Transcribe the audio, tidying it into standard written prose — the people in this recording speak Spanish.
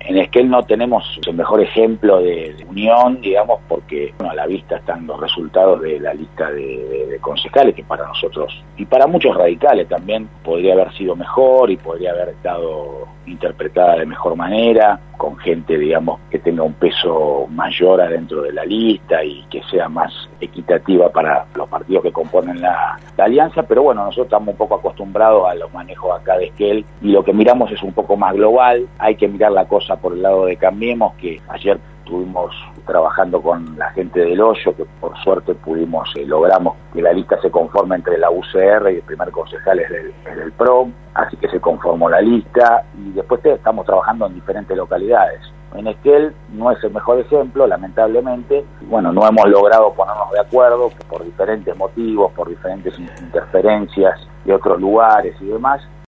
En Esquel no tenemos el mejor ejemplo de unión, digamos, porque a la vista están los resultados de la lista de concejales, que para nosotros, y para muchos radicales también, podría haber sido mejor y podría haber estado interpretada de mejor manera, con gente, digamos, que tenga un peso mayor adentro de la lista y que sea más equitativa para los partidos que componen la alianza. Pero bueno, nosotros estamos un poco acostumbrados a los manejos acá de Esquel y lo que miramos es un poco más global. Hay que mirar la cosa por el lado de Cambiemos, que ayer estuvimos trabajando con la gente del Hoyo, que por suerte logramos que la lista se conforme entre la UCR y el primer concejal es del PRO, así que se conformó la lista y después estamos trabajando en diferentes localidades. En Esquel no es el mejor ejemplo, lamentablemente. Bueno, no hemos logrado ponernos de acuerdo por diferentes motivos, por diferentes interferencias de otros lugares y demás.